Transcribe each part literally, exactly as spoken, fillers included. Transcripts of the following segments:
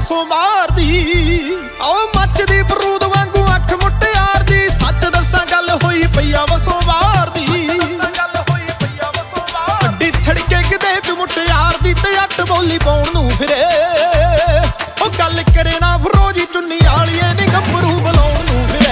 ਵਸੋਂ ਮਾਰਦੀ। ਓ ਮੱਚਦੀ ਬਰੂਦ ਵਾਂਗੂ ਅੱਖ ਮੁਟਿਆਰ ਦੀ। ਸੱਚ ਦੱਸਾਂ ਗੱਲ ਹੋਈ ਪਈਆ ਵਸੋਂ ਮਾਰਦੀ। ਅੱਡੀ ਥੜਕੇ ਕਿਤੇ ਚ ਮੁਟਿਆਰ ਦੀ ਤੇ ਅੱਟ ਬੋਲੀ ਪਾਉਣ ਨੂੰ ਫਿਰੇ। ਓ ਗੱਲ ਕਰੇ ਨਾ ਫਰੋਜੀ ਚੁੰਨੀ ਵਾਲੀਏ ਨੀ ਗੱਭਰੂ ਬੁਲਾਉਣ ਨੂੰ ਫਿਰੇ।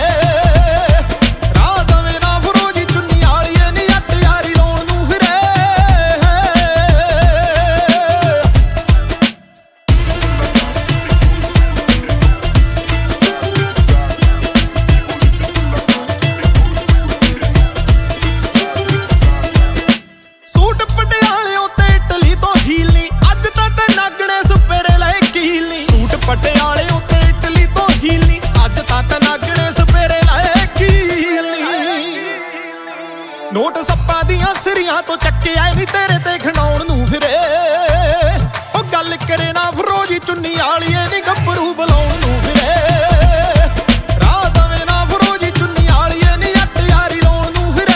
ਪਟਿਆਲੇ ਉੱਤੇ ਇਟਲੀ ਤੋਂ ਹੀਲਨੀ ਅੱਜ ਤੱਕ ਨਾਗਣੇ ਸਪੇਰੇ ਲਾਏ ਕੀਲਨੀ। ਨੋਟ ਸੱਪਾਂ ਦੀਆਂ ਸਿਰੀਆਂ ਤੋਂ ਚੱਕਿਆ ਨੀ ਤੇਰੇ ਤੇ ਖਿਡਾਉਣ ਨੂੰ ਫਿਰੇ। ਉਹ ਗੱਲ ਕਰੇ ਨਾ ਫਰੋਜੀ ਚੁੰਨੀ ਵਾਲੀਏ ਨੀ ਗੱਭਰੂ ਬੁਲਾਉਣ ਨੂੰ ਫਿਰੇ। ਰਾਹ ਦਵੇ ਨਾ ਫਰੋਜੀ ਚੁੰਨੀ ਵਾਲੀਏ ਨੀ ਅੱਟ ਯਾਰੀ ਲਾਉਣ ਨੂੰ ਫਿਰੇ।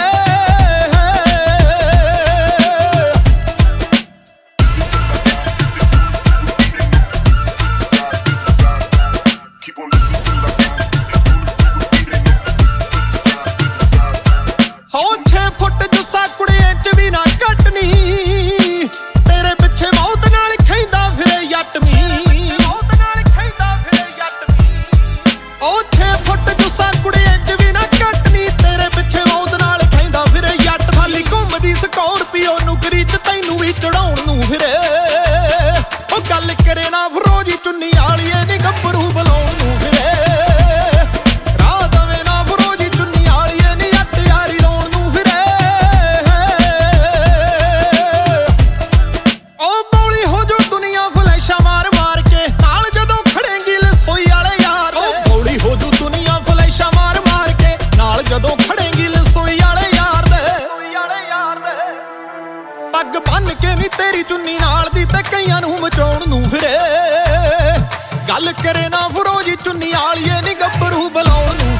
ਹੋ ਛੇ ਫੁੱਟ ਜੁੱਸਾ ਕੁੜੀ ਇੰਚ ਵੀ ਨਾ ਘਟਨੀ। ਤੇਰੇ ਪਿੱਛੇ ਮੌਤ ਨਾਲ ਖੈਂਦਾ ਫਿਰੇ ਯੱਟਨੀ। ਉਹ ਛੇ ਫੁੱਟ ਜੁੱਸਾ ਕੁੜੀ ਇੰਚ ਵੀ ਨਾ ਘਟਨੀ। ਤੇਰੇ ਪਿੱਛੇ ਮੌਤ ਨਾਲ ਖੈਂਦਾ ਫਿਰੇ ਯੱਟ। ਖਾਲੀ ਘੁੰਮਦੀ ਸਕੋਰਪੀਓ ਨੁਕਰੀ ਚ ਤੈਨੂੰ ਵੀ ਚੜਾਉਣ ਨੂੰ ਫਿਰੇ। ਉਹ ਗੱਲ ਕਰੇ ਨਾ ਫਰੋਜੀ ਚੁੰਨੀ ਵਾਲੀਏ ਨੀ ਗੱਭਰੂ ਬੁਲਾਉਣ ਨੂੰ ਫਿਰੇ। ਜਦੋਂ ਖੜੇਂਗੀ ਲਸੋਈ ਵਾਲੇ ਯਾਰ ਦੇ। ਪੱਗ ਬੰਨ ਕੇ ਨੀ ਤੇਰੀ ਚੁੰਨੀ ਨਾਲ ਦੀ ਤੇ ਕਈਆਂ ਨੂੰ ਮਚਾਉਣ ਨੂੰ ਫਿਰੇ। ਗੱਲ ਕਰੇ ਨਾ ਫਰੋਜੀ ਚੁੰਨੀ ਵਾਲੀਏ ਨੀ ਗੱਭਰੂ ਬੁਲਾਉਣ ਨੂੰ